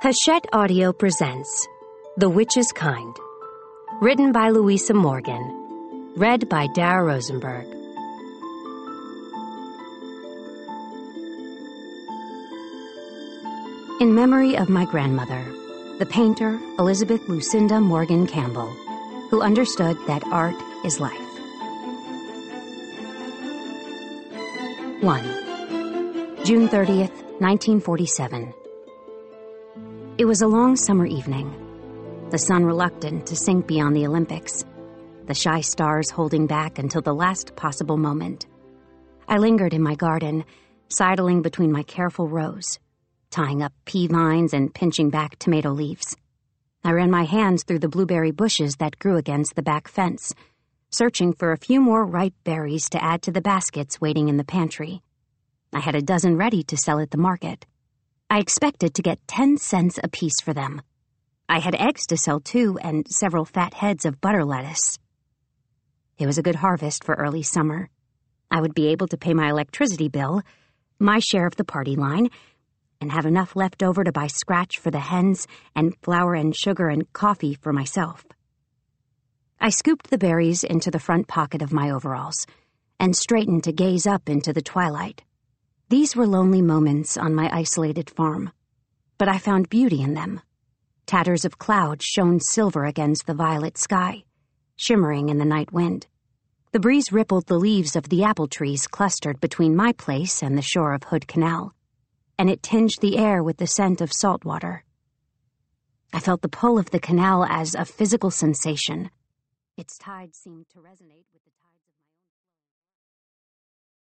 Hachette Audio presents The Witch's Kind, written by Louisa Morgan, read by Dara Rosenberg. In memory of my grandmother, the painter Elizabeth Lucinda Morgan Campbell, who understood that art is life. 1. June 30th, 1947. It was a long summer evening, the sun reluctant to sink beyond the Olympics, the shy stars holding back until the last possible moment. I lingered in my garden, sidling between my careful rows, tying up pea vines and pinching back tomato leaves. I ran my hands through the blueberry bushes that grew against the back fence, searching for a few more ripe berries to add to the baskets waiting in the pantry. I had a dozen ready to sell at the market. I expected to get 10 cents apiece for them. I had eggs to sell, too, and several fat heads of butter lettuce. It was a good harvest for early summer. I would be able to pay my electricity bill, my share of the party line, and have enough left over to buy scratch for the hens and flour and sugar and coffee for myself. I scooped the berries into the front pocket of my overalls and straightened to gaze up into the twilight. These were lonely moments on my isolated farm, but I found beauty in them. Tatters of cloud shone silver against the violet sky, shimmering in the night wind. The breeze rippled the leaves of the apple trees clustered between my place and the shore of Hood Canal, and it tinged the air with the scent of salt water. I felt the pull of the canal as a physical sensation. Its tide seemed to resonate with the tide.